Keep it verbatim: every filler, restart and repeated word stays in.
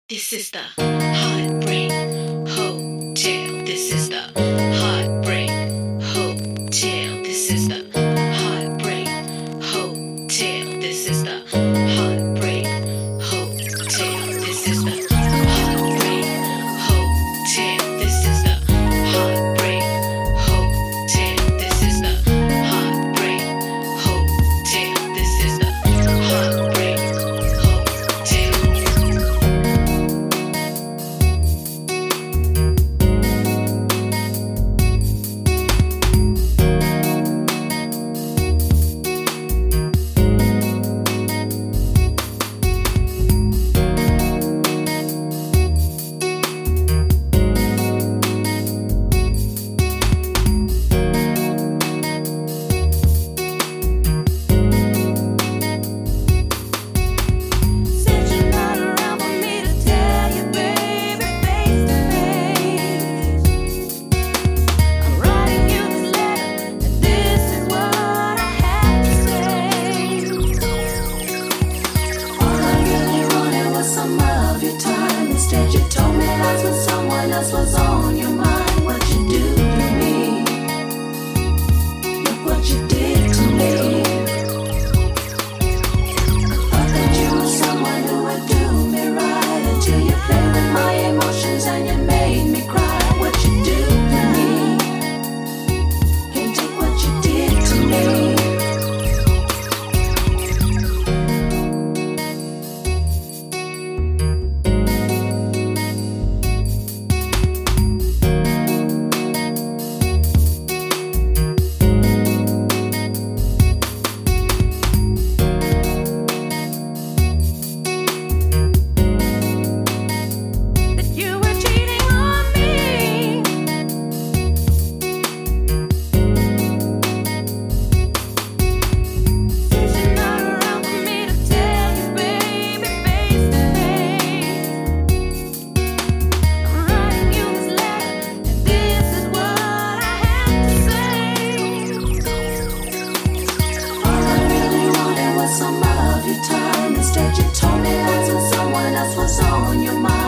This is the Heartbreak Hotel. This is the Heartbreak Hotel. This is the Heartbreak Hotel. This is the Heartbreak Hotel. This is the Heartbreak Hotel. This is the Heartbreak Hotel. This is the Heartbreak Hotel. This is the Heartbreak was on your mind. What you do to me? Look what you did to me. I thought that you were someone who would do me right until you played with my emotions and you made me cry. What you do to me? Can't take what you did to me. Some of your time. Instead, you told me lies when someone else was on your mind.